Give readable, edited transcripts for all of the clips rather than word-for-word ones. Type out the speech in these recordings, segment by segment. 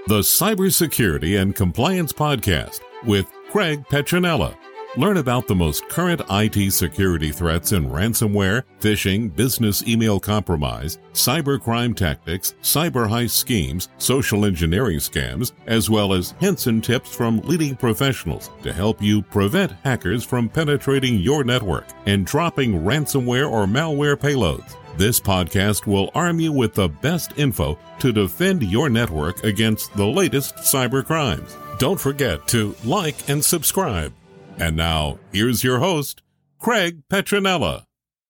the Cybersecurity and Compliance Podcast with Craig Petronella. Learn about the most current IT security threats in ransomware, phishing, business email compromise, cybercrime tactics, cyber heist schemes, social engineering scams, as well as hints and tips from leading professionals to help you prevent hackers from penetrating your network and dropping ransomware or malware payloads. This podcast will arm you with the best info to defend your network against the latest cyber crimes. Don't forget to like and subscribe. And now, here's your host, Craig Petronella.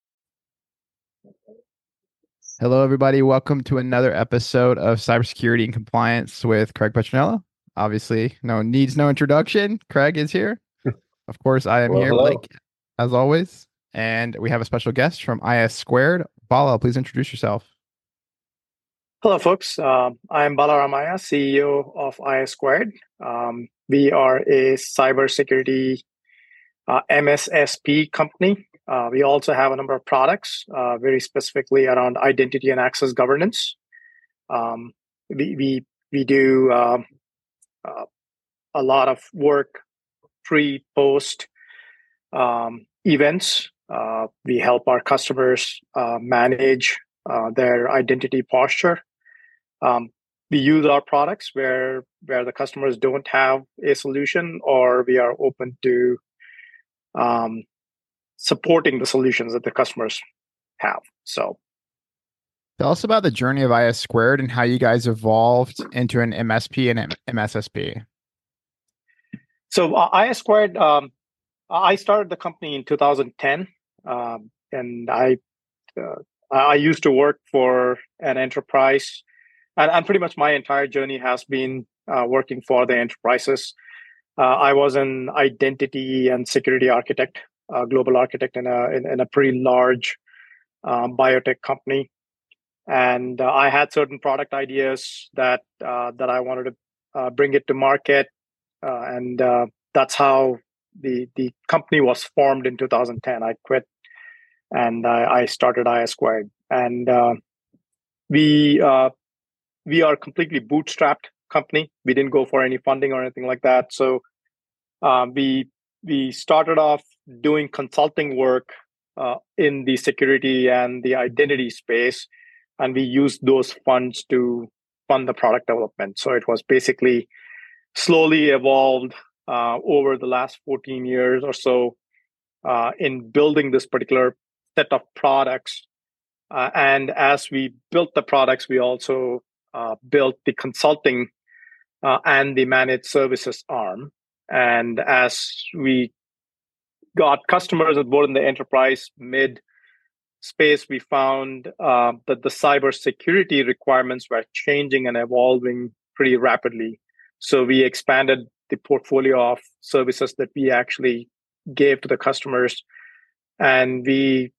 Hello, everybody. Welcome to another episode of Cybersecurity and Compliance with Craig Petronella. Obviously, needs no introduction. Craig is here. Of course, I am here, hello. Blake, as always. And we have a special guest from IS Squared. Bala, please introduce yourself. Hello, folks. I'm Bala Ramaya, CEO of IS Squared. We are a cybersecurity MSSP company. We also have a number of products, very specifically around identity and access governance. We do a lot of work pre-post events. We help our customers manage their identity posture. We use our products where the customers don't have a solution, or we are open to supporting the solutions that the customers have. So, Tell us about the journey of IS Squared and how you guys evolved into an MSP and MSSP. So IS Squared, I started the company in 2010, and I used to work for an enterprise, and pretty much my entire journey has been working for the enterprises. I was an identity and security architect, global architect in a pretty large biotech company, and I had certain product ideas that I wanted to bring it to market, and that's how the company was formed in 2010. I quit, and I started IS Squared, and we are a completely bootstrapped company. We didn't go for any funding or anything like that. So we started off doing consulting work in the security and the identity space, and we used those funds to fund the product development. So it was basically slowly evolved over the last 14 years or so in building this particular set of products. And as we built the products, we also built the consulting and the managed services arm. And as we got customers at both in the enterprise mid space, we found that the cybersecurity requirements were changing and evolving pretty rapidly. So we expanded the portfolio of services that we actually gave to the customers, and we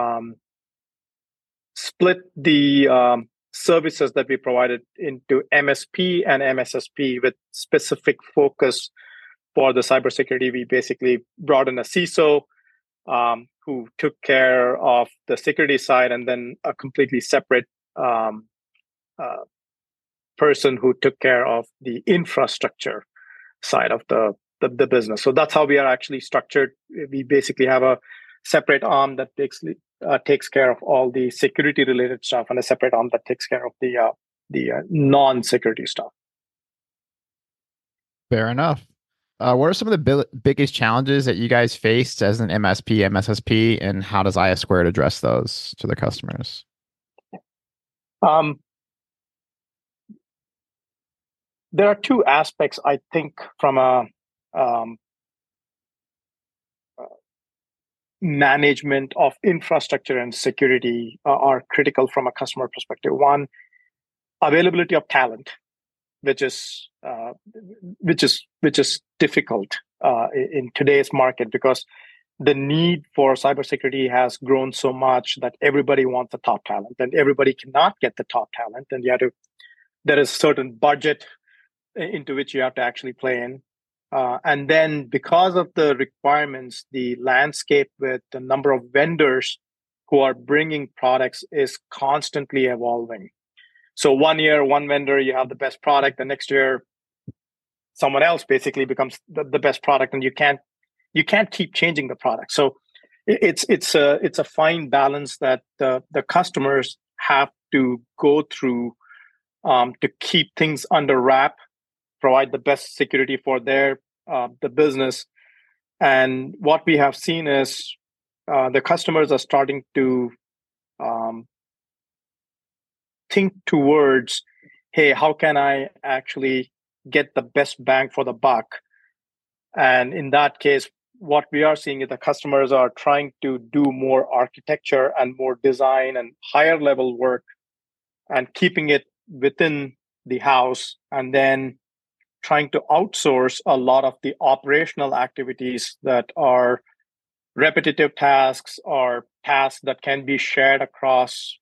split the services that we provided into MSP and MSSP with specific focus for the cybersecurity. We basically brought in a CISO who took care of the security side, and then a completely separate person who took care of the infrastructure side of the business. So that's how we are actually structured. We basically have a separate arm that takes care of all the security related stuff, and a separate arm that takes care of the non-security stuff. Fair enough. What are some of the biggest challenges that you guys faced as an MSP, MSSP, and how does IS Squared address those to their customers? There are two aspects, I think, from a management of infrastructure and security are critical from a customer perspective. One, availability of talent, which is difficult in today's market, because the need for cybersecurity has grown so much that everybody wants the top talent, and everybody cannot get the top talent, and there is certain budget into which you have to actually play in. And then because of the requirements, the landscape with the number of vendors who are bringing products is constantly evolving. So one year, one vendor, you have the best product. The next year, someone else basically becomes the best product, and you can't keep changing the product. So it's a fine balance that the customers have to go through to keep things under wrap, provide the best security for their the business. And what we have seen is the customers are starting to think towards, hey, how can I actually get the best bang for the buck? And in that case, what we are seeing is the customers are trying to do more architecture and more design and higher level work and keeping it within the house, and then trying to outsource a lot of the operational activities that are repetitive tasks or tasks that can be shared across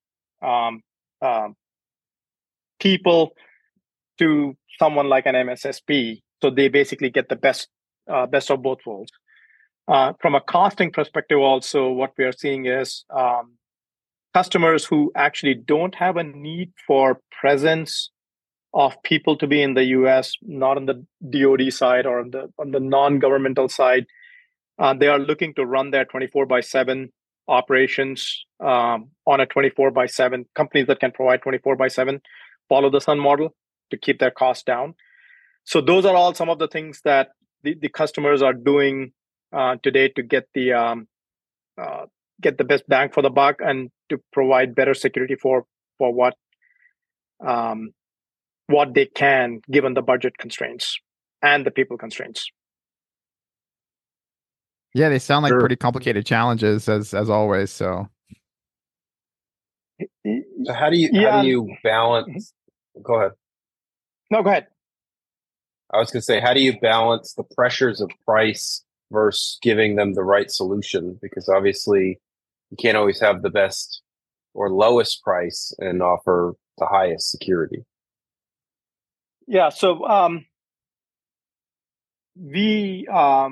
people to someone like an MSSP. So they basically get the best of both worlds. From a costing perspective, also, what we are seeing is customers who actually don't have a need for presence of people to be in the US, not on the DoD side or on the non-governmental side. They are looking to run their 24/7 operations on a 24/7. Companies that can provide 24/7 follow the sun model to keep their costs down. So those are all some of the things that the customers are doing today to get the best bang for the buck and to provide better security for what they can, given the budget constraints and the people constraints. Yeah, they sound like pretty complicated challenges as always. So how do you balance? Go ahead. No, go ahead. I was going to say, how do you balance the pressures of price versus giving them the right solution? Because obviously you can't always have the best or lowest price and offer the highest security. Yeah. So we,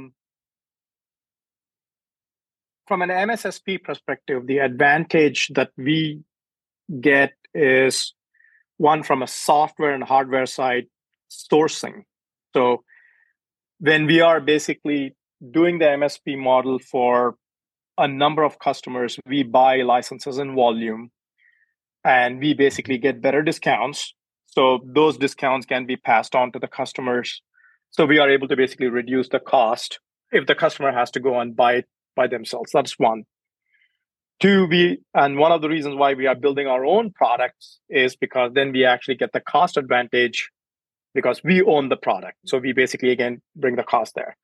from an MSSP perspective, the advantage that we get is one from a software and hardware side, sourcing. So when we are basically doing the MSP model for a number of customers, we buy licenses in volume and we basically get better discounts. So those discounts can be passed on to the customers. So we are able to basically reduce the cost if the customer has to go and buy it by themselves. That's one. Two, and one of the reasons why we are building our own products is because then we actually get the cost advantage because we own the product. So we basically, again, bring the cost there.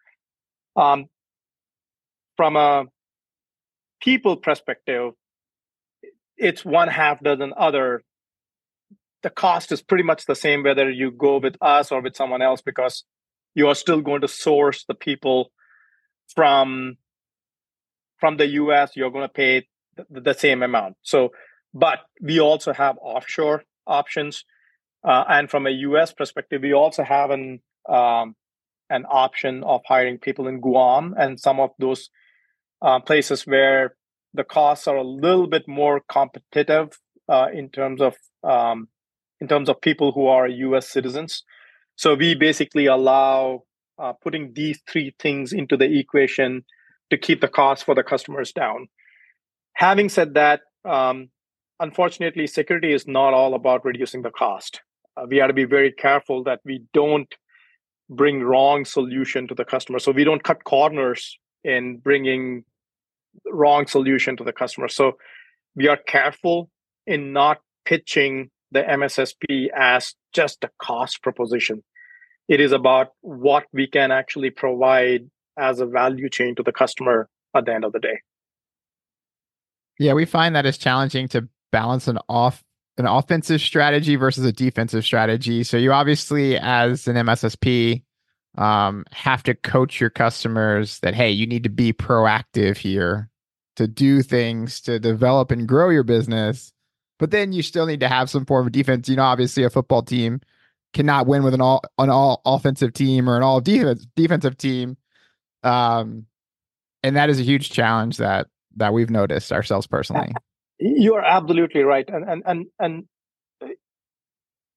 From a people perspective, it's one half dozen other. The cost is pretty much the same whether you go with us or with someone else, because you are still going to source the people from the US. You're going to pay the same amount. So, but we also have offshore options, and from a US perspective, we also have an option of hiring people in Guam and some of those places where the costs are a little bit more competitive in terms of people who are US citizens. So we basically allow putting these three things into the equation to keep the costs for the customers down. Having said that, unfortunately, security is not all about reducing the cost. We have to be very careful that we don't bring wrong solution to the customer. So we don't cut corners in bringing wrong solution to the customer. So we are careful in not pitching the MSSP as just a cost proposition. It is about what we can actually provide as a value chain to the customer at the end of the day. Yeah, we find that it's challenging to balance an offensive strategy versus a defensive strategy. So you obviously, as an MSSP, have to coach your customers that, hey, you need to be proactive here to do things to develop and grow your business. But then you still need to have some form of defense. You know, obviously a football team cannot win with an all offensive team or an all defensive team. And that is a huge challenge that we've noticed ourselves personally. You are absolutely right. And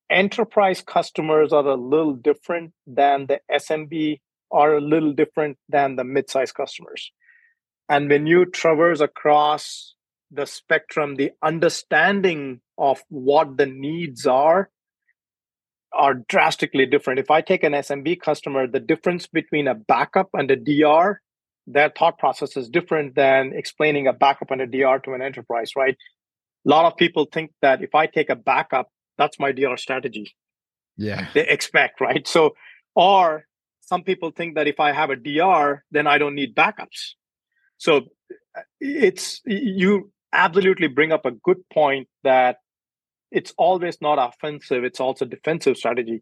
enterprise customers are a little different than the SMB, are a little different than the mid-sized customers. And when you traverse across the spectrum, the understanding of what the needs are drastically different. If I take an SMB customer, the difference between a backup and a DR, their thought process is different than explaining a backup and a DR to an enterprise, right? A lot of people think that if I take a backup, that's my DR strategy. Yeah. They expect, right? So, or some people think that if I have a DR, then I don't need backups. So you absolutely bring up a good point that it's always not offensive, it's also defensive strategy.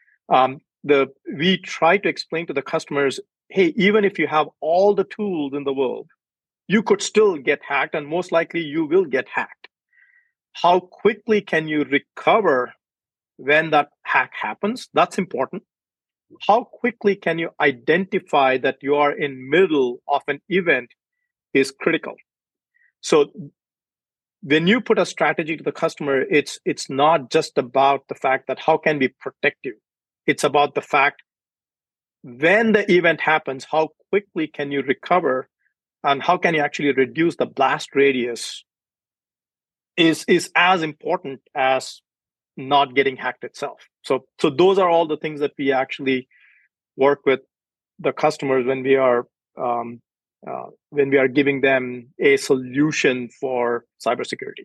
We try to explain to the customers, hey, even if you have all the tools in the world, you could still get hacked, and most likely you will get hacked. How quickly can you recover when that hack happens? That's important. How quickly can you identify that you are in middle of an event is critical. So when you put a strategy to the customer, it's not just about the fact that how can we protect you. It's about the fact when the event happens, how quickly can you recover, and how can you actually reduce the blast radius is as important as not getting hacked itself. So those are all the things that we actually work with the customers when we are giving them a solution for cybersecurity.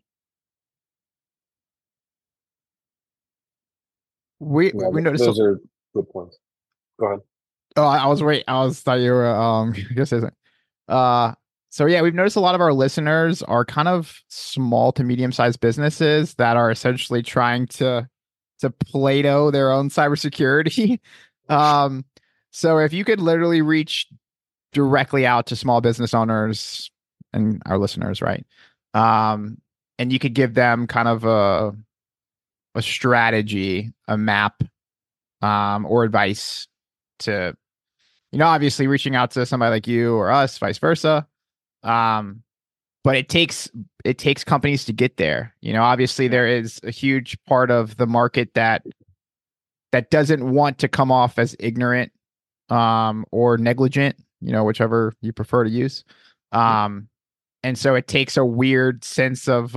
We noticed those are good points. Go ahead. Oh, I thought you were gonna say something. So yeah, we've noticed a lot of our listeners are kind of small to medium-sized businesses that are essentially trying to Play-Doh their own cybersecurity. So if you could literally reach directly out to small business owners and our listeners, right? And you could give them kind of a strategy, a map, or advice to, obviously reaching out to somebody like you or us, vice versa. But it takes companies to get there. Obviously there is a huge part of the market that doesn't want to come off as ignorant, or negligent, whichever you prefer to use. And so it takes a weird sense of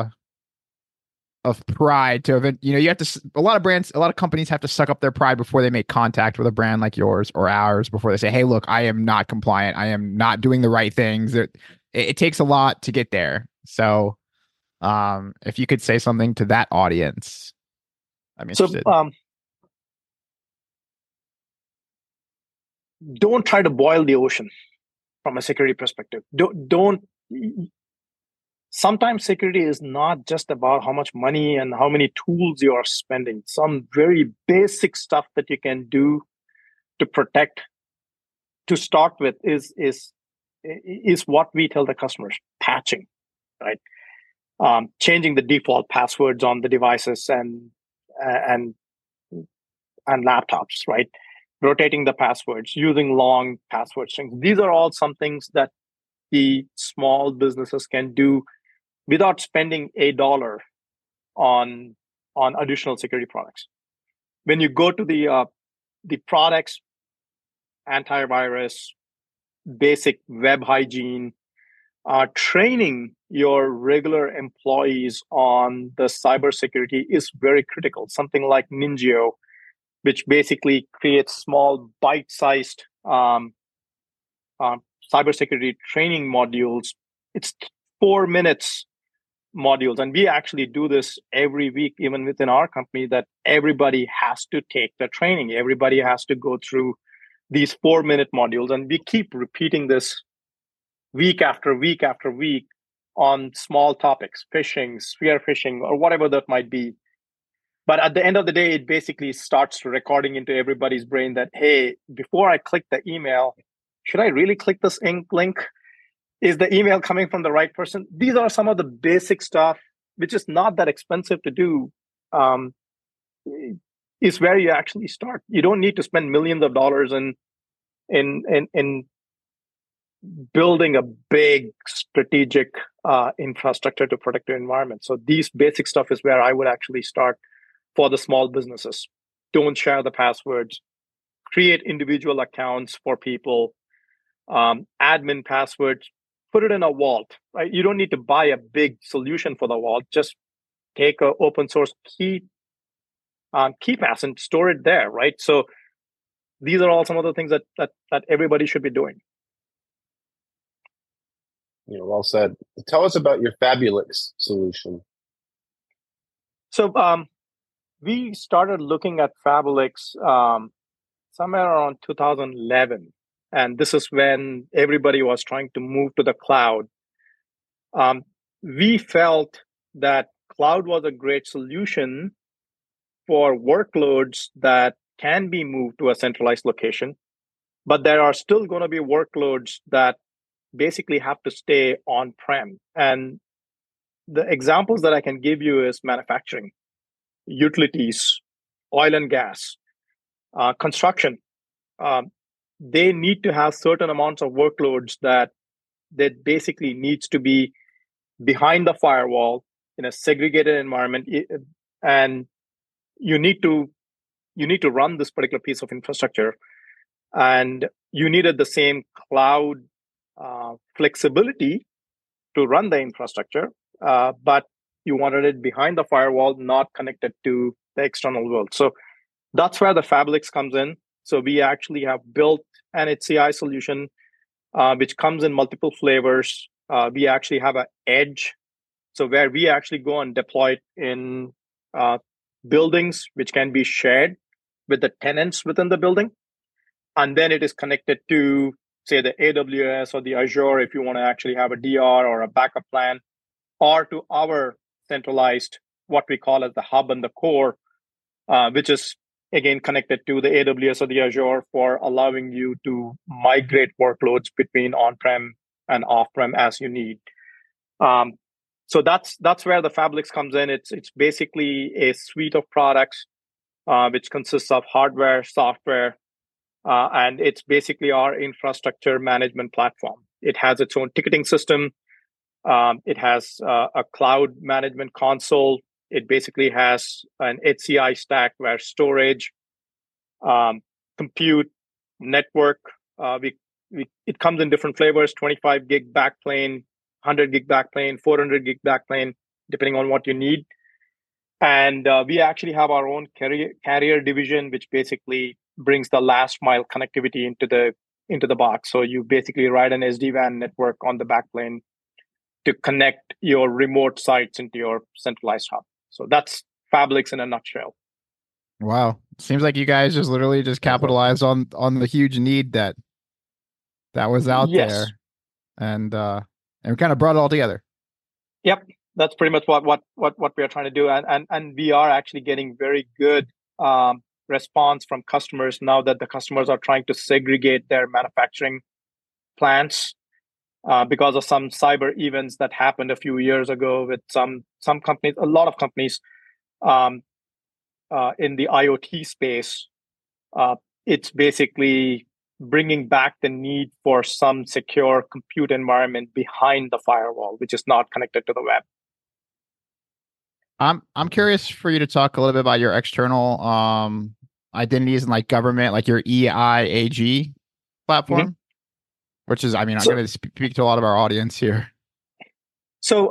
pride to event. You have to, a lot of companies have to suck up their pride before they make contact with a brand like yours or ours, before they say, hey, look, I am not compliant. I am not doing the right things. It takes a lot to get there. So if you could say something to that audience, I'm interested. So don't try to boil the ocean from a security perspective. Don't. Sometimes security is not just about how much money and how many tools you are spending. Some very basic stuff that you can do to protect, to start with, is what we tell the customers: patching, right? Changing the default passwords on the devices and laptops, right? Rotating the passwords, using long password strings. These are all some things that the small businesses can do without spending $1 on additional security products. When you go to the products, antivirus, basic web hygiene, training your regular employees on the cybersecurity is very critical. Something like Ninjio, which basically creates small bite-sized cybersecurity training modules. It's 4 minutes modules. And we actually do this every week, even within our company, that everybody has to take the training. Everybody has to go through these 4-minute modules. And we keep repeating this week after week after week on small topics, phishing, spear phishing, or whatever that might be. But at the end of the day, it basically starts recording into everybody's brain that, hey, before I click the email, should I really click this link? Is the email coming from the right person? These are some of the basic stuff, which is not that expensive to do, is where you actually start. You don't need to spend millions of dollars in building a big strategic infrastructure to protect your environment. So these basic stuff is where I would actually start for the small businesses. Don't share the passwords. Create individual accounts for people. Admin passwords. Put it in a vault. Right? You don't need to buy a big solution for the vault. Just take an open source KeePass and store it there. Right. So these are all some of the things that everybody should be doing. Well said. Tell us about your Fabulix solution. So we started looking at Fabulix somewhere around 2011. And this is when everybody was trying to move to the cloud. We felt that cloud was a great solution for workloads that can be moved to a centralized location. But there are still going to be workloads that basically have to stay on-prem. And the examples that I can give you is manufacturing, utilities, oil and gas, construction. They need to have certain amounts of workloads that basically needs to be behind the firewall in a segregated environment, and you need to run this particular piece of infrastructure, and you needed the same cloud flexibility to run the infrastructure, but you wanted it behind the firewall, not connected to the external world. So that's where the Fabulix comes in. So we actually have built an HCI solution, which comes in multiple flavors. We actually have an edge, so where we actually go and deploy it in buildings, which can be shared with the tenants within the building. And then it is connected to, say, the AWS or the Azure, if you want to actually have a DR or a backup plan, or to our centralized, what we call as the hub and the core, which is, again, connected to the AWS or the Azure for allowing you to migrate workloads between on-prem and off-prem as you need. So that's where the Fabulix comes in. It's basically a suite of products which consists of hardware, software, and it's basically our infrastructure management platform. It has its own ticketing system. It has a cloud management console. It basically has an HCI stack where storage, compute, network. It comes in different flavors: 25 gig backplane, 100 gig backplane, 400 gig backplane, depending on what you need. And we actually have our own carrier division, which basically brings the last mile connectivity into the box. So you basically ride an SD-WAN network on the backplane to connect your remote sites into your centralized hub. So that's Fabulix in a nutshell. Wow. Seems like you guys just literally just capitalized on the huge need that was out there. And we kind of brought it all together. Yep. That's pretty much what we are trying to do. And we are actually getting very good response from customers now that the customers are trying to segregate their manufacturing plants because of some cyber events that happened a few years ago with some companies, a lot of companies in the IoT space. It's basically bringing back the need for some secure compute environment behind the firewall, which is not connected to the web. I'm curious for you to talk a little bit about your external identities and like government, like your EIAG platform, which is, I'm going to speak to a lot of our audience here. So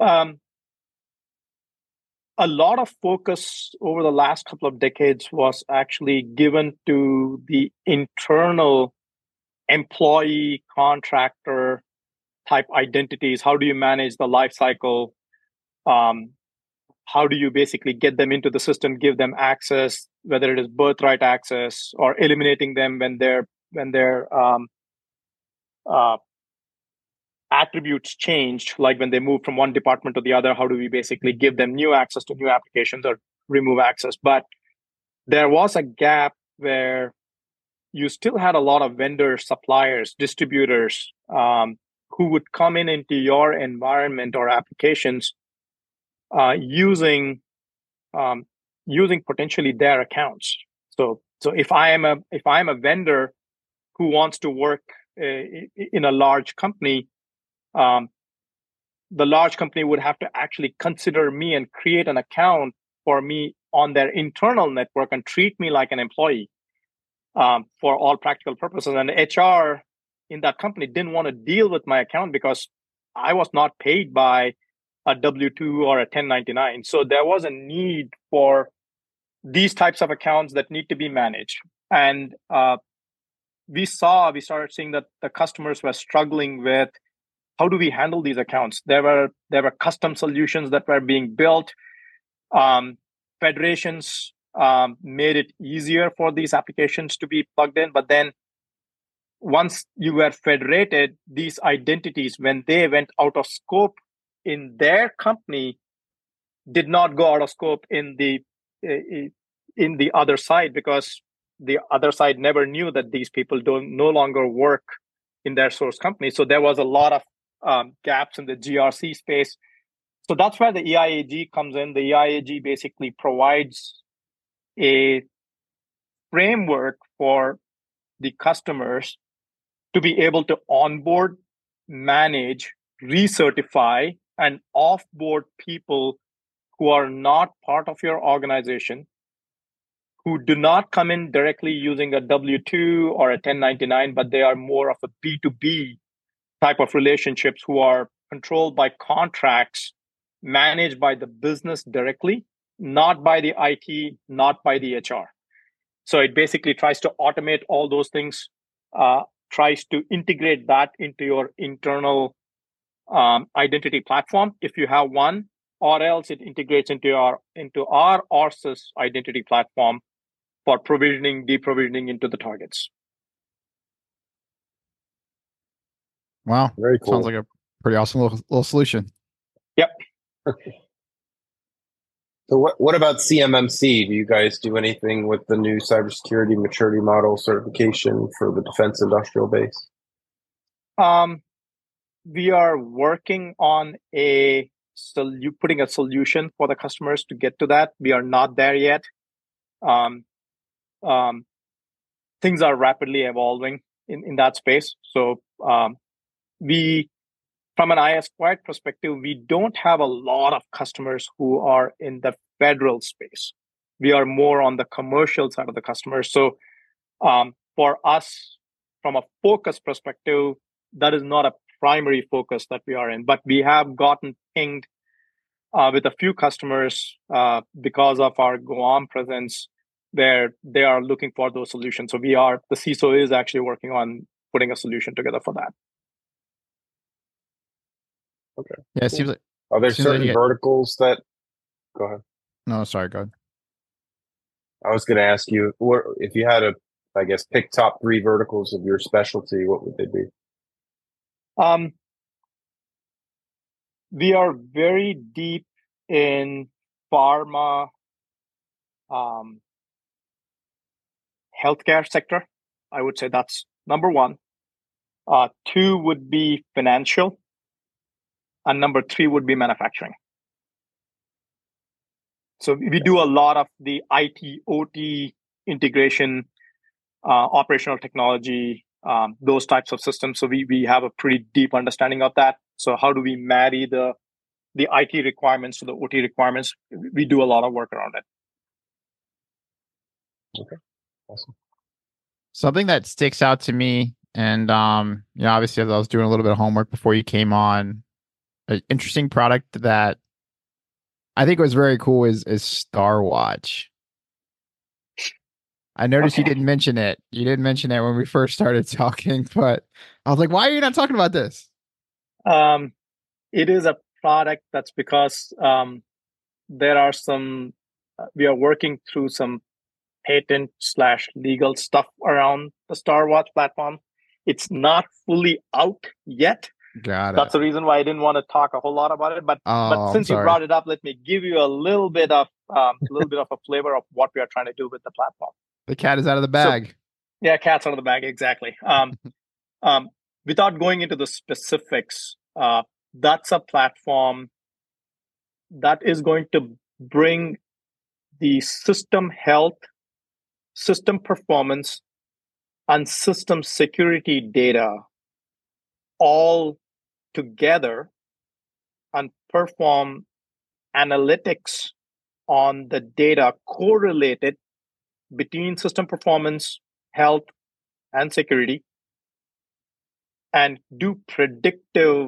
a lot of focus over the last couple of decades was actually given to the internal employee contractor type identities. How do you manage the life cycle? How do you basically get them into the system, give them access, whether it is birthright access or eliminating them when their attributes changed, like when they move from one department to the other? How do we basically give them new access to new applications or remove access? But there was a gap where you still had a lot of vendors, suppliers, distributors who would come into your environment or applications using potentially their accounts. So if I am a vendor who wants to work in a large company, the large company would have to actually consider me and create an account for me on their internal network and treat me like an employee for all practical purposes. And HR in that company didn't want to deal with my account because I was not paid by a W-2 or a 1099. So there was a need for these types of accounts that need to be managed. And we started seeing that the customers were struggling with how do we handle these accounts. There were custom solutions that were being built. Federations made it easier for these applications to be plugged in. But then once you were federated, these identities, when they went out of scope in their company, did not go out of scope in the other side, because the other side never knew that these people no longer work in their source company. So there was a lot of gaps in the GRC space. So that's where the EIAG comes in. The EIAG basically provides a framework for the customers to be able to onboard, manage, recertify, and offboard people who are not part of your organization, who do not come in directly using a W-2 or a 1099, but they are more of a B2B type of relationships, who are controlled by contracts, managed by the business directly, not by the IT, not by the HR. So it basically tries to automate all those things, tries to integrate that into your internal identity platform, if you have one, or else it integrates into our ORSYS identity platform for provisioning, deprovisioning into the targets. Wow. Very cool. Sounds like a pretty awesome little solution. Yep. So what about CMMC? Do you guys do anything with the new cybersecurity maturity model certification for the defense industrial base? We are working on putting a solution for the customers to get to that. We are not there yet. Things are rapidly evolving in that space. So from an IS-Quiet perspective, we don't have a lot of customers who are in the federal space. We are more on the commercial side of the customers. So for us, from a focus perspective, that is not a primary focus that we are in. But we have gotten pinged with a few customers because of our Guam presence, where they are looking for those solutions. So the CISO is actually working on putting a solution together for that. Okay. Yeah, it seems like. Are there certain verticals that? Go ahead. No, sorry, go ahead. I was going to ask you, if you had to, I guess, pick top 3 verticals of your specialty, what would they be? We are very deep in pharma, healthcare sector. I would say that's number 1. 2 would be financial. And number 3 would be manufacturing. So we do a lot of the IT, OT integration, operational technology, those types of systems. So we have a pretty deep understanding of that. So how do we marry the IT requirements to the OT requirements? We do a lot of work around it. Okay, awesome. Something that sticks out to me, and obviously as I was doing a little bit of homework before you came on, an interesting product that I think was very cool is StarWatch. I noticed you didn't mention it. You didn't mention it when we first started talking, but I was like, why are you not talking about this? It is a product that's because there are we are working through some patent/legal stuff around the StarWatch platform. It's not fully out yet. Got it. That's the reason why I didn't want to talk a whole lot about it. But since you brought it up, let me give you a little bit of a flavor of what we are trying to do with the platform. The cat is out of the bag. So, yeah, cat's out of the bag, exactly. Without going into the specifics, that's a platform that is going to bring the system health, system performance, and system security data all together and perform analytics on the data correlated between system performance, health, and security, and do predictive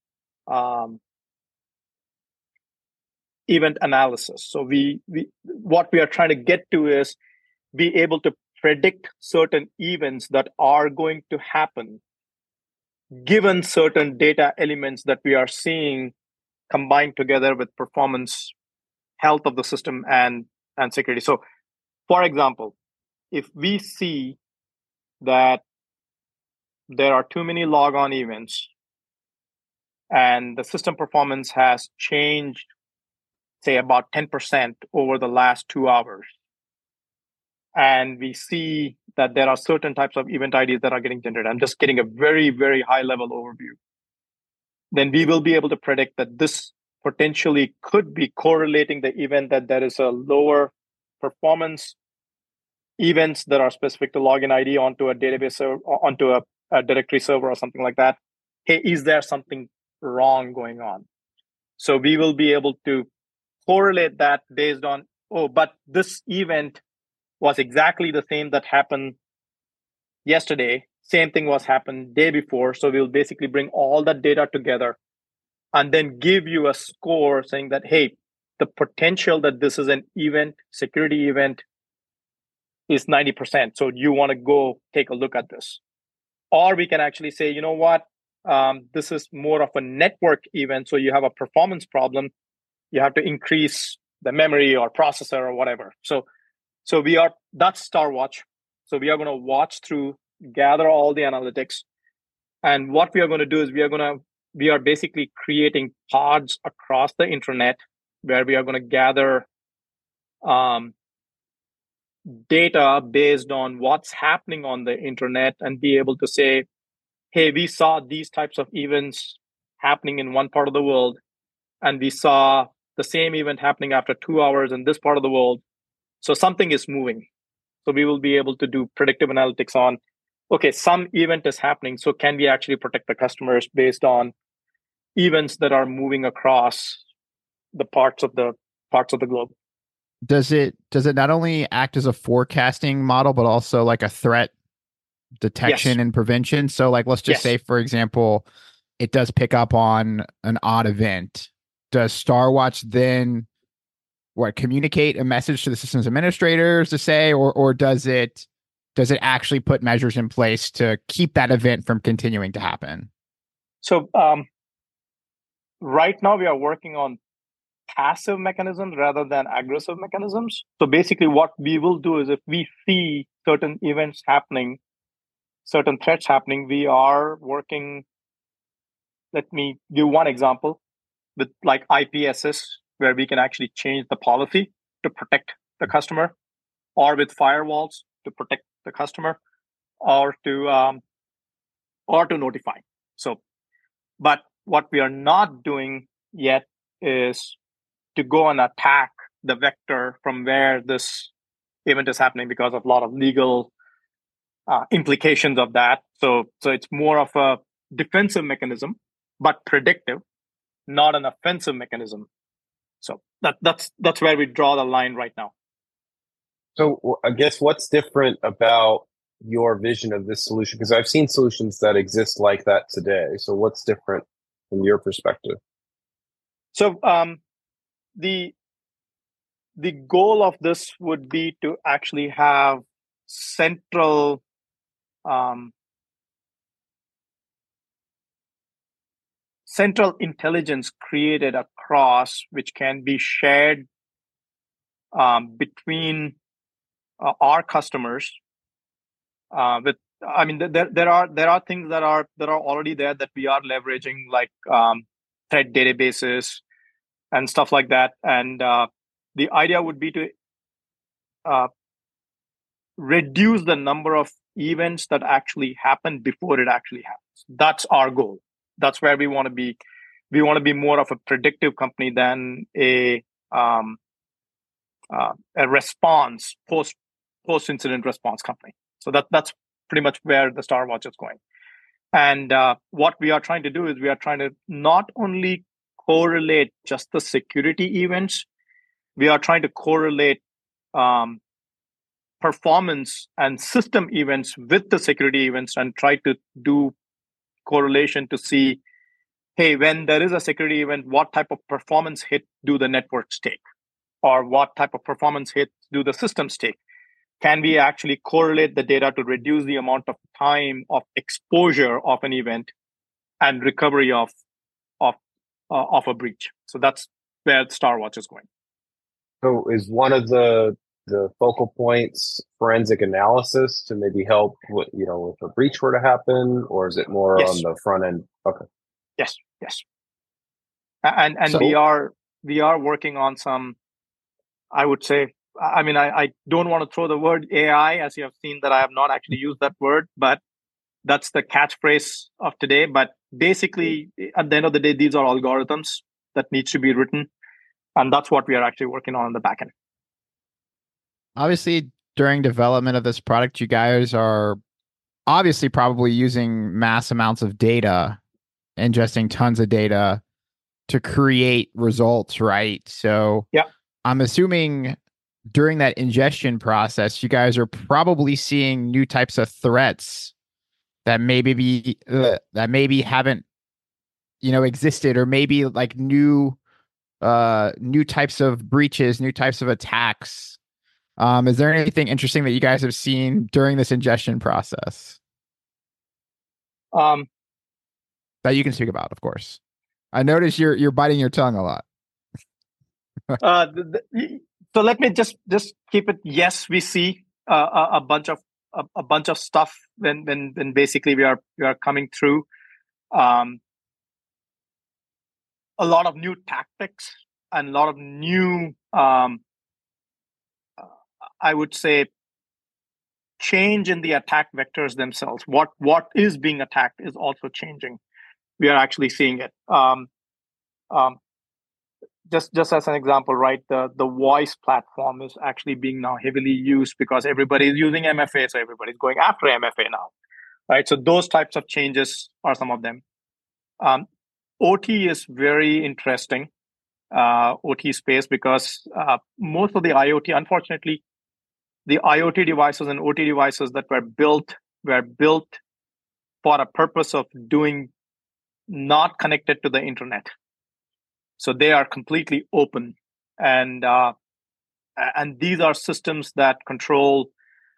event analysis. So what we are trying to get to is be able to predict certain events that are going to happen given certain data elements that we are seeing combined together with performance, health of the system, and security. So, for example, if we see that there are too many logon events and the system performance has changed, say, about 10% over the last 2 hours, and we see that there are certain types of event IDs that are getting generated, I'm just getting a very, very high level overview, then we will be able to predict that this potentially could be correlating the event that there is a lower performance events that are specific to login ID onto a database server, onto a directory server or something like that. Hey, is there something wrong going on? So we will be able to correlate that based on, but this event was exactly the same that happened yesterday. Same thing was happened day before. So we'll basically bring all that data together and then give you a score saying that, hey, the potential that this is an event, security event, is 90%. So you want to go take a look at this. Or we can actually say, you know what, this is more of a network event. So you have a performance problem. You have to increase the memory or processor or whatever. So that's StarWatch. So we are going to watch through, gather all the analytics. And what we are going to do is we are basically creating pods across the internet where we are going to gather data based on what's happening on the internet and be able to say, hey, we saw these types of events happening in one part of the world, and we saw the same event happening after 2 hours in this part of the world. So something is moving. So we will be able to do predictive analytics on, okay, some event is happening. So can we actually protect the customers based on events that are moving across the parts of the globe? Does it not only act as a forecasting model, but also like a threat detection and prevention? So like, let's just say, for example, it does pick up on an odd event. Does StarWatch then communicate a message to the systems administrators to say, or does it actually put measures in place to keep that event from continuing to happen? So right now we are working on passive mechanisms rather than aggressive mechanisms. So basically what we will do is if we see certain events happening, certain threats happening, we are working, let me give one example, with like IPSS, where we can actually change the policy to protect the customer, or with firewalls to protect the customer, or to notify. So, but what we are not doing yet is to go and attack the vector from where this event is happening because of a lot of legal implications of that. So it's more of a defensive mechanism, but predictive, not an offensive mechanism. So that's where we draw the line right now. So I guess what's different about your vision of this solution? Because I've seen solutions that exist like that today. So what's different from your perspective? So the goal of this would be to actually have central intelligence created across, which can be shared between our customers. There are things that are already there that we are leveraging, like thread databases and stuff like that. And the idea would be to reduce the number of events that actually happen before it actually happens. That's our goal. That's where we want to be. We want to be more of a predictive company than a response post incident response company. So that's pretty much where the StarWatch is going. And what we are trying to do is we are trying to not only correlate just the security events, we are trying to correlate performance and system events with the security events and try to do correlation to see, hey, when there is a security event, what type of performance hit do the networks take? Or what type of performance hit do the systems take? Can we actually correlate the data to reduce the amount of time of exposure of an event and recovery of a breach? So that's where StarWatch is going. So is one of the focal points forensic analysis to maybe help with, if a breach were to happen, or is it more Yes. on the front end? Okay. Yes. And so, we are working on some, I would say, I don't want to throw the word AI, as you have seen that I have not actually used that word, but that's the catchphrase of today. But basically, at the end of the day, these are algorithms that needs to be written. And that's what we are actually working on the back end. Obviously, during development of this product, you guys are obviously probably using mass amounts of data, ingesting tons of data to create results, right? So yeah, I'm assuming during that ingestion process, you guys are probably seeing new types of threats that maybe haven't existed, or maybe like new types of breaches, new types of attacks. Is there anything interesting that you guys have seen during this ingestion process that you can speak about? Of course, I notice you're biting your tongue a lot. So let me just keep it. Yes, we see a bunch of stuff when basically we are coming through. A lot of new tactics and a lot of new, I would say, change in the attack vectors themselves. What is being attacked is also changing. We are actually seeing it. Just as an example, right? The voice platform is actually being now heavily used because everybody is using MFA, so everybody's going after MFA now, right? So those types of changes are some of them. OT is very interesting, OT space, because most of the IoT, unfortunately, the IoT devices and OT devices that were built for a purpose of doing not connected to the internet. So they are completely open, and these are systems that control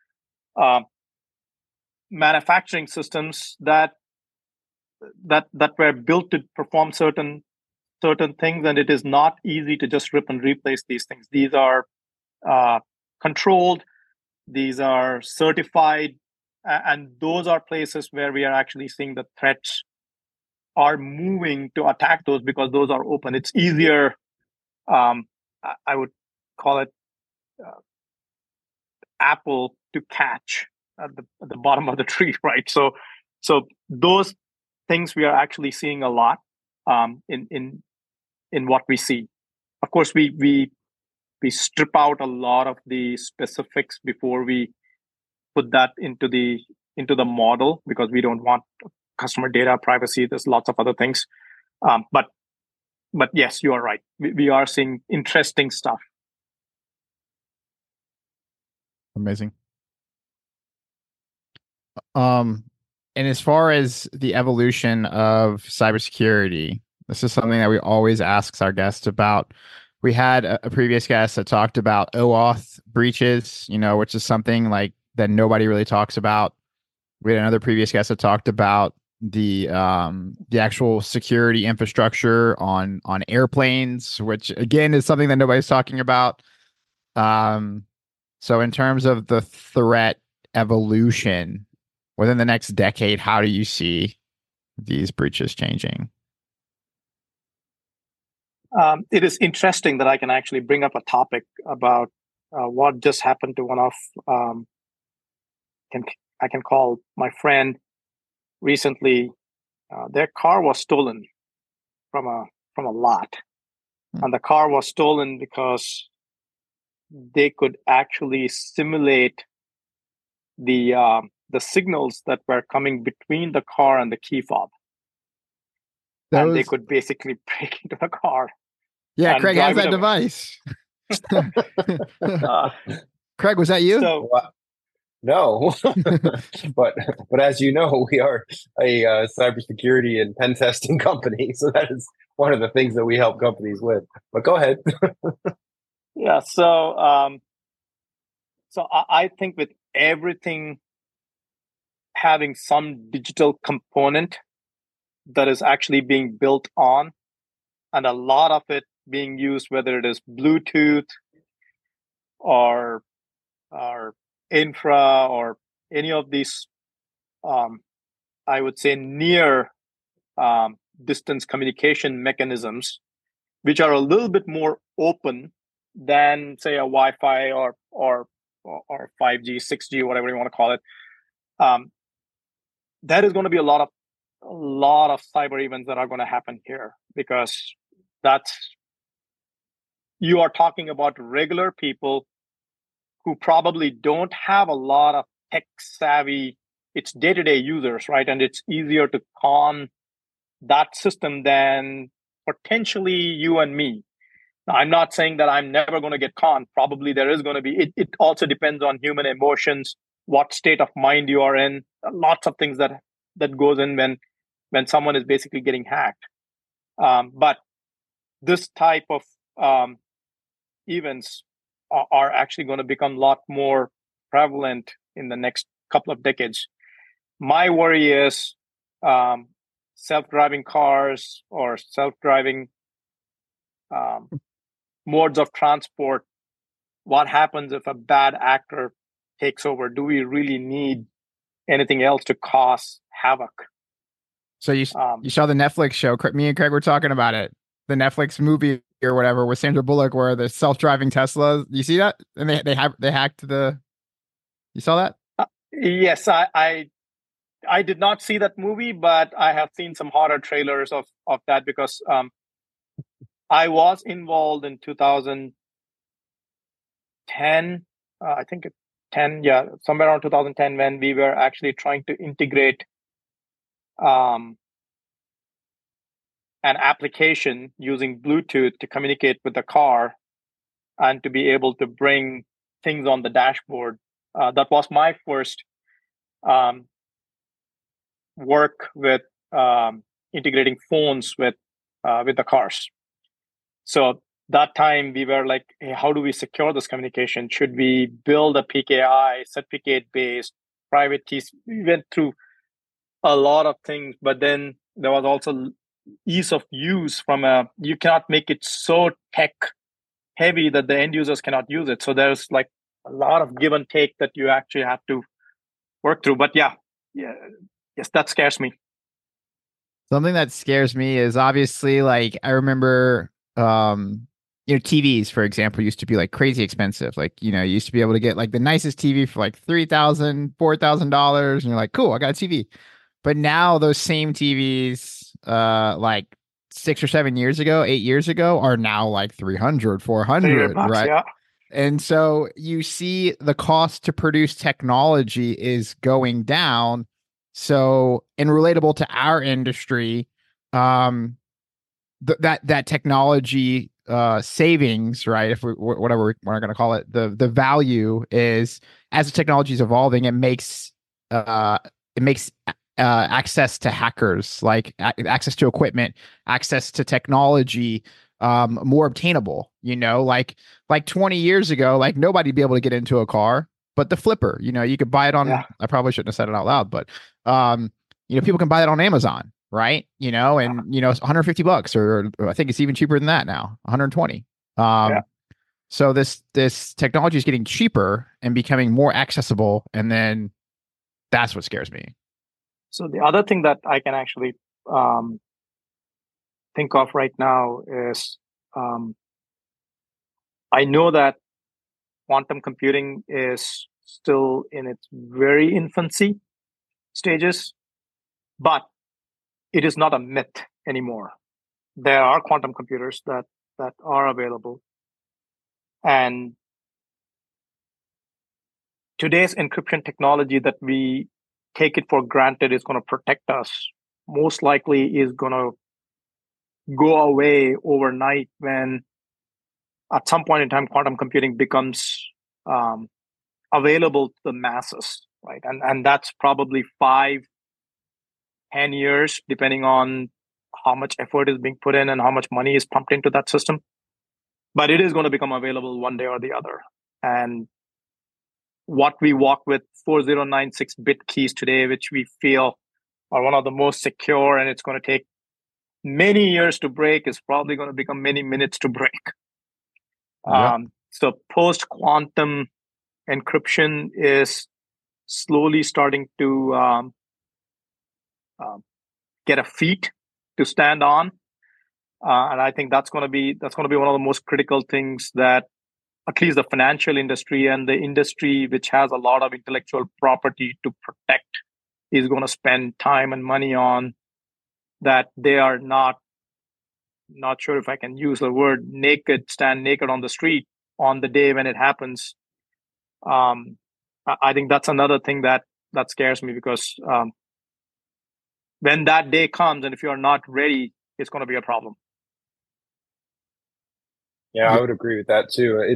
manufacturing systems that were built to perform certain things, and it is not easy to just rip and replace these things. These are controlled, these are certified, and those are places where we are actually seeing the threats are moving to attack those, because those are open. It's easier, I would call it apple to catch at the bottom of the tree, right? So those things we are actually seeing a lot in what we see. Of course, we strip out a lot of the specifics before we put that into the model, because we don't want customer data privacy. There's lots of other things, but yes, you are right. We are seeing interesting stuff. Amazing. And as far as the evolution of cybersecurity, this is something that we always ask our guests about. We had a previous guest that talked about OAuth breaches, which is something like that nobody really talks about. We had another previous guest that talked about the actual security infrastructure on airplanes, which again is something that nobody's talking about. So in terms of the threat evolution within the next decade, how do you see these breaches changing? It is interesting that I can actually bring up a topic about what just happened to one of I can call my friend recently. Their car was stolen from a lot, and the car was stolen because they could actually simulate the signals that were coming between the car and the key fob. And they could basically break into the car. Yeah, Craig has that device. Craig, was that you? So No, but as you know, we are a cybersecurity and pen testing company, so that is one of the things that we help companies with. But go ahead. yeah, so I think with everything having some digital component that is actually being built on, and a lot of it being used, whether it is Bluetooth or infra or any of these, I would say near distance communication mechanisms, which are a little bit more open than say a Wi-Fi or 5G, 6G, whatever you want to call it. There is going to be a lot of cyber events that are going to happen here, because you are talking about regular people who probably don't have a lot of tech savvy. It's day-to-day users, right? And it's easier to con that system than potentially you and me. Now, I'm not saying that I'm never going to get conned. Probably there is going to be. It also depends on human emotions, what state of mind you are in. Lots of things that goes in when someone is basically getting hacked. But this type of events are actually going to become a lot more prevalent in the next couple of decades. My worry is self-driving cars or self-driving modes of transport. What happens if a bad actor takes over? Do we really need anything else to cause havoc? So you saw the Netflix show. Me and Craig were talking about it. The Netflix movie or whatever with Sandra Bullock, where the self-driving Tesla. You see that? And they hacked the. You saw that? Yes, I did not see that movie, but I have seen some horror trailers of that, because I was involved in 2010. I think 10, yeah, somewhere around 2010, when we were actually trying to integrate an application using Bluetooth to communicate with the car and to be able to bring things on the dashboard. That was my first work with integrating phones with the cars. So that time we were like, hey, how do we secure this communication? Should we build a PKI, certificate-based, private keys? We went through a lot of things, but then there was also ease of use you cannot make it so tech heavy that the end users cannot use it. So there's like a lot of give and take that you actually have to work through. But yes, that scares me. Something that scares me is obviously, like, I remember, TVs, for example, used to be like crazy expensive. Like, you used to be able to get like the nicest TV for like $3,000, $4,000. And you're like, cool, I got a TV. But now those same TVs, like 6 or 7 years ago, 8 years ago, are now like 300, 400, right? Yeah. And so you see the cost to produce technology is going down. So, and relatable to our industry, that technology savings, right? If whatever we're going to call it, the value is, as the technology is evolving, it makes access to hackers, like access to equipment, access to technology, more obtainable. Like 20 years ago, like nobody'd be able to get into a car, but the flipper, you could buy it on. Yeah. I probably shouldn't have said it out loud, but people can buy it on Amazon, right? And it's $150, or I think it's even cheaper than that now, 120. So this technology is getting cheaper and becoming more accessible, and then that's what scares me. So the other thing that I can actually think of right now is I know that quantum computing is still in its very infancy stages, but it is not a myth anymore. There are quantum computers that are available. And today's encryption technology that we take it for granted is going to protect us, most likely is going to go away overnight when at some point in time, quantum computing becomes available to the masses, right? And that's probably 5-10 years, depending on how much effort is being put in and how much money is pumped into that system. But it is going to become available one day or the other. And what we walk with 4096-bit keys today, which we feel are one of the most secure, and it's going to take many years to break, is probably going to become many minutes to break. Yep. So post-quantum encryption is slowly starting to get a feet to stand on, and I think that's going to be one of the most critical things that at least the financial industry and the industry which has a lot of intellectual property to protect is going to spend time and money on. That they are not sure if I can use the word stand naked on the street on the day when it happens. I think that's another thing that scares me, because when that day comes, and if you are not ready, it's going to be a problem. Yeah, I would agree with that too.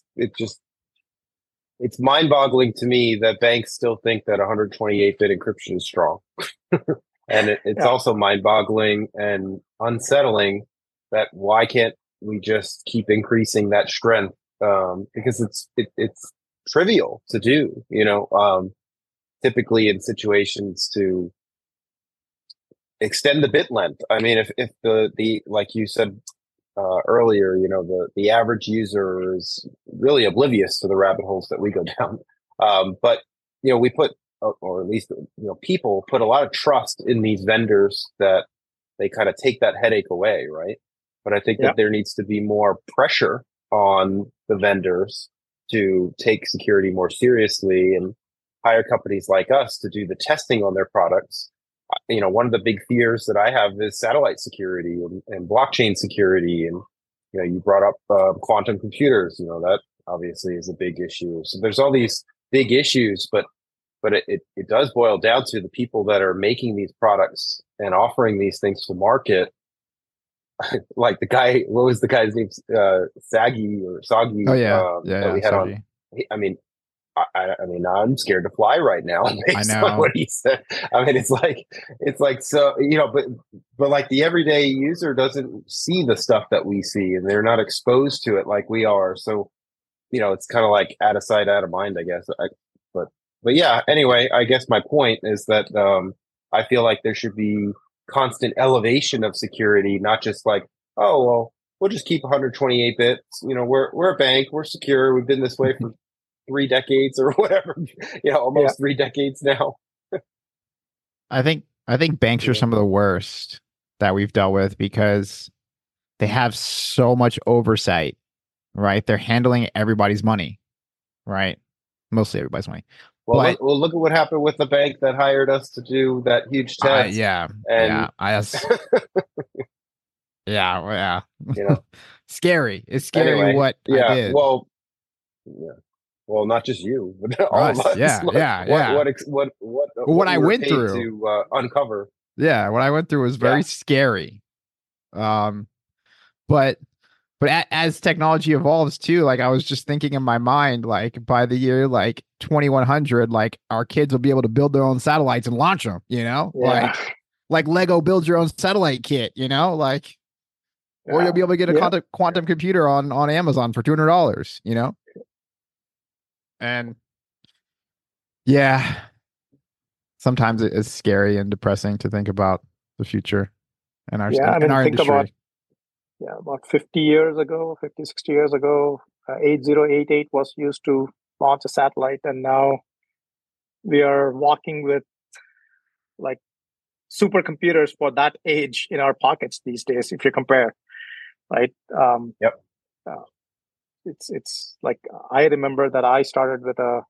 It's mind-boggling to me that banks still think that 128-bit encryption is strong. And it's also mind-boggling and unsettling that why can't we just keep increasing that strength? Because it's trivial to do, typically in situations to extend the bit length. I mean, if the like you said earlier, the average user is really oblivious to the rabbit holes that we go down. But we put, or at least people put a lot of trust in these vendors that they kind of take that headache away, right? But I think that there needs to be more pressure on the vendors to take security more seriously and hire companies like us to do the testing on their products. One of the big fears that I have is satellite security and blockchain security. And, you brought up quantum computers, that obviously is a big issue. So there's all these big issues, but it does boil down to the people that are making these products and offering these things to market. Like the guy, what was the guy's name? Sagi. Oh yeah, that we had Sagi. on. I mean, I'm scared to fly right now based on what he said. I mean, it's like so, but like the everyday user doesn't see the stuff that we see, and they're not exposed to it like we are. So, it's kind of like out of sight, out of mind, I guess. But yeah. Anyway, I guess my point is that I feel like there should be constant elevation of security, not just like, oh well, we'll just keep 128 bits. We're a bank, we're secure, we've been this way for 3 decades or whatever, almost 3 decades now. I think banks are some of the worst that we've dealt with, because they have so much oversight, right? They're handling everybody's money, right? Mostly everybody's money. Well, look at what happened with the bank that hired us to do that huge test. Scary. It's scary anyway, what I did. Well, not just you, but all of us. What I went through to uncover. Yeah, what I went through was very scary. But as technology evolves too, like I was just thinking in my mind, like by the year like 2100, like our kids will be able to build their own satellites and launch them. Like Lego builds your own satellite kit. Or you'll be able to get a quantum computer on Amazon for $200. And sometimes it is scary and depressing to think about the future in our industry. About 50 years ago, 50, 60 years ago, 8088 was used to launch a satellite. And now we are walking with like supercomputers for that age in our pockets these days, if you compare, right? It's like, I remember that I started with a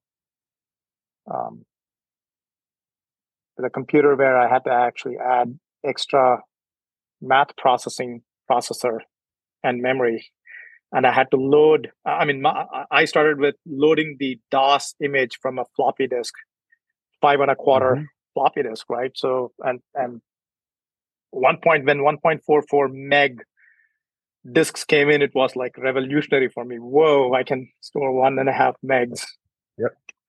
computer where I had to actually add extra math processor and memory, and I had to load. I started with loading the DOS image from a floppy disk, 5 1/4 floppy disk, right? So and one point when 1.44 meg disks came in, it was like revolutionary for me. Whoa, I can store 1.5 megs. Yep.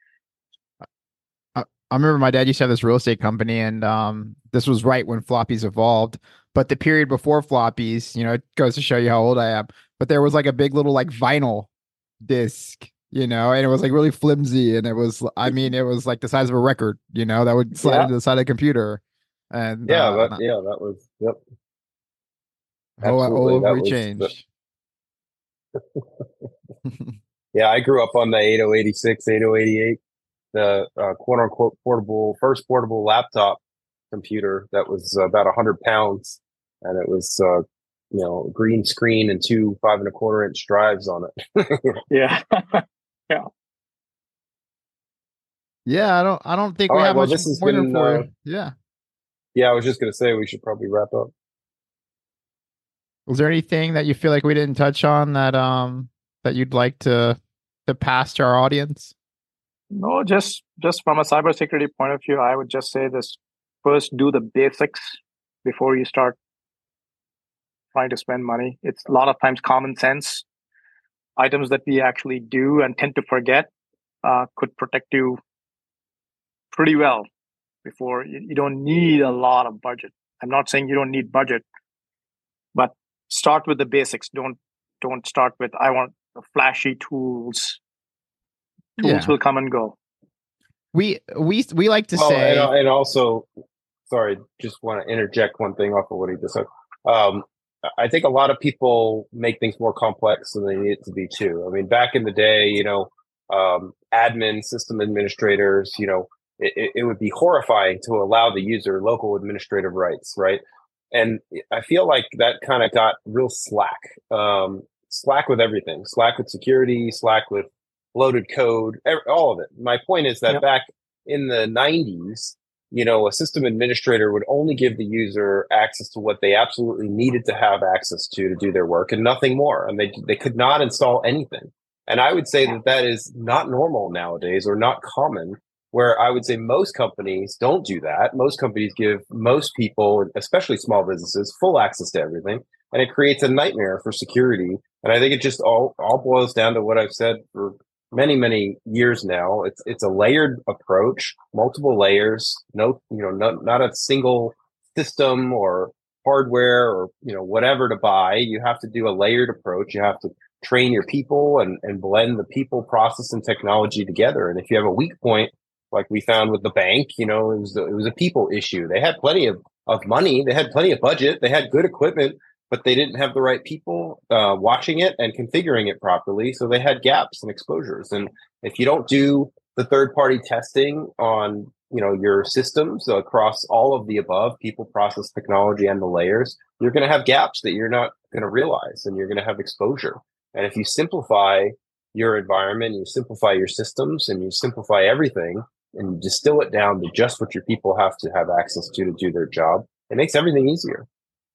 I remember my dad used to have this real estate company, and this was right when floppies evolved. But the period before floppies, it goes to show you how old I am. But there was like a big little like vinyl disc, and it was like really flimsy, and it was like the size of a record, that would slide into the side of the computer. And that was yep. All Absolutely, have we changed. Yeah, I grew up on the 8086, 8088, the quote unquote first portable laptop computer that was about 100 pounds, and it was green screen and 2 5.25-inch drives on it. Yeah. Yeah, I don't think we have much more for yeah. Yeah, I was just going to say we should probably wrap up. Was there anything that you feel like we didn't touch on that you'd like to pass to our audience? No, just from a cybersecurity point of view, I would just say this: first, do the basics before you start trying to spend money. It's a lot of times common sense items that we actually do and tend to forget could protect you pretty well. Before you don't need a lot of budget. I'm not saying you don't need budget, but start with the basics. Don't start with I want the flashy tools. Tools will come and go. We like to say, and also, sorry, just want to interject one thing off of what he just said. I think a lot of people make things more complex than they need it to be too. I mean, back in the day, admin system administrators, it would be horrifying to allow the user local administrative rights, right? And I feel like that kind of got real slack. Slack with everything. Slack with security, slack with loaded code, all of it. My point is that back in the 90s, a system administrator would only give the user access to what they absolutely needed to have access to do their work and nothing more. And they could not install anything. And I would say that is not normal nowadays or not common, where I would say most companies don't do that. Most companies give most people, especially small businesses, full access to everything. And it creates a nightmare for security. And I think it just all boils down to what I've said for many, many years now. It's a layered approach, multiple layers, not a single system or hardware or, whatever to buy. You have to do a layered approach. You have to train your people and blend the people, process, and technology together. And if you have a weak point, like we found with the bank, it was a people issue. They had plenty of money. They had plenty of budget. They had good equipment, but they didn't have the right people watching it and configuring it properly. So they had gaps and exposures. And if you don't do the third-party testing on, your systems across all of the above, people, process, technology, and the layers, you're going to have gaps that you're not going to realize, and you're going to have exposure. And if you simplify your environment, you simplify your systems, and you simplify everything, and you distill it down to just what your people have to have access to do their job, it makes everything easier.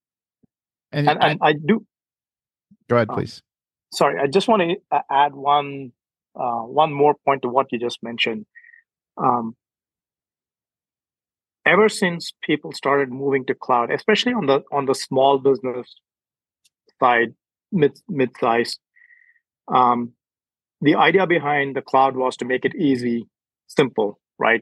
And I do. Go ahead, please. Sorry, I just want to add one more point to what you just mentioned. Ever since people started moving to cloud, especially on the small business side, mid-size, the idea behind the cloud was to make it easy, simple, right?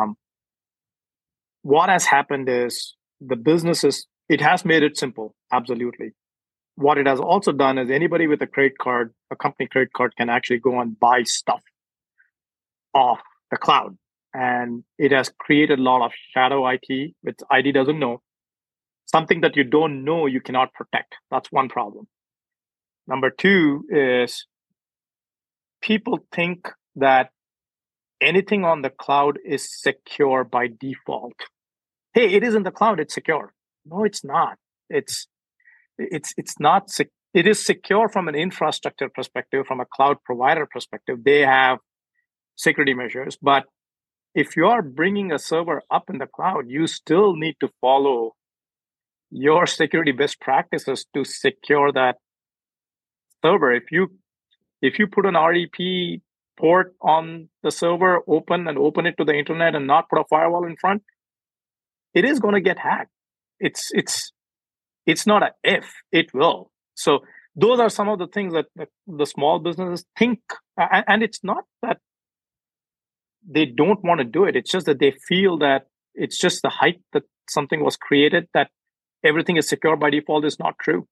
What has happened is it has made it simple, absolutely. What it has also done is anybody with a credit card, a company credit card, can actually go and buy stuff off the cloud. And it has created a lot of shadow IT, which IT doesn't know. Something that you don't know, you cannot protect. That's one problem. Number two is people think that anything on the cloud is secure by default. Hey, it is in the cloud, it's secure. No, it's not. It's not. It is secure from an infrastructure perspective, from a cloud provider perspective. They have security measures, but if you are bringing a server up in the cloud, you still need to follow your security best practices to secure that server. If you put an RDP port on the server, open it to the internet and not put a firewall in front, it is going to get hacked. It's not a if, it will. So those are some of the things that the small businesses think, and it's not that they don't want to do it. It's just that they feel that it's just the hype that something was created, that everything is secure by default is not true.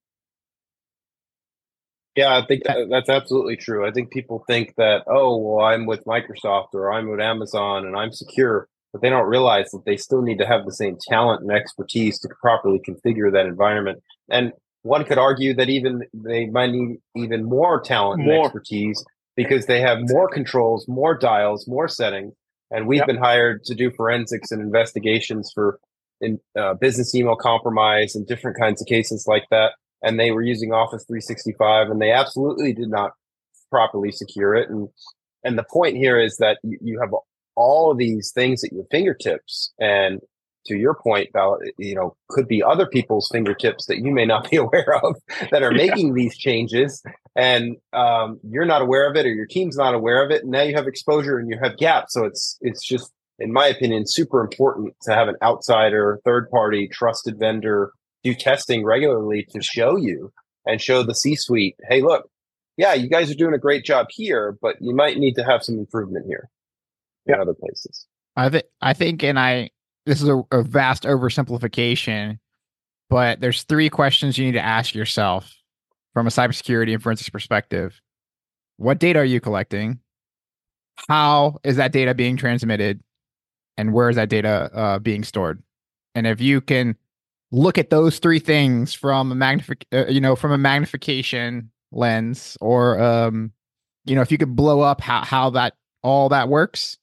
Yeah, I think that's absolutely true. I think people think that, oh, well, I'm with Microsoft or I'm with Amazon and I'm secure, but they don't realize that they still need to have the same talent and expertise to properly configure that environment. And one could argue that even they might need even more talent and expertise because they have more controls, more dials, more settings. And we've been hired to do forensics and investigations for business email compromise and different kinds of cases like that. And they were using Office 365 and they absolutely did not properly secure it. And the point here is that you have all of these things at your fingertips. And to your point, Val, could be other people's fingertips that you may not be aware of that are making these changes. And you're not aware of it, or your team's not aware of it. And now you have exposure and you have gaps. So it's just, in my opinion, super important to have an outsider, third-party, trusted vendor do testing regularly to show you and show the C-suite, hey, look, yeah, you guys are doing a great job here, but you might need to have some improvement here in other places. I think, this is a vast oversimplification, but there's 3 questions you need to ask yourself from a cybersecurity and forensics perspective. What data are you collecting? How is that data being transmitted? And where is that data being stored? And if you can look at those 3 things from a magnification lens, or if you could blow up how that all that works.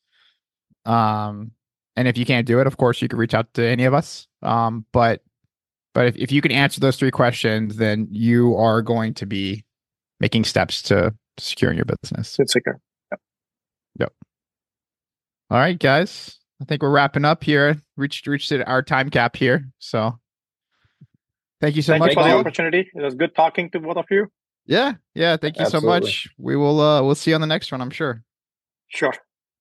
And if you can't do it, of course, you can reach out to any of us. But if you can answer those 3 questions, then you are going to be making steps to securing your business. It's secure. Yep. All right, guys. I think we're wrapping up here. Reached our time cap here. So thank you so much for the opportunity. It was good talking to both of you. Yeah. Thank you so much. We will we'll see you on the next one, I'm sure. Sure.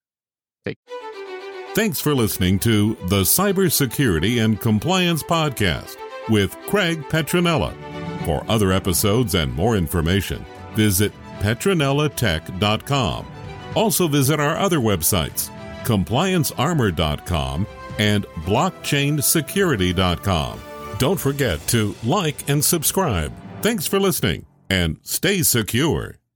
Thanks for listening to the Cybersecurity and Compliance Podcast with Craig Petronella. For other episodes and more information, visit PetronellaTech.com. Also visit our other websites, ComplianceArmor.com and BlockchainSecurity.com. Don't forget to like and subscribe. Thanks for listening, and stay secure.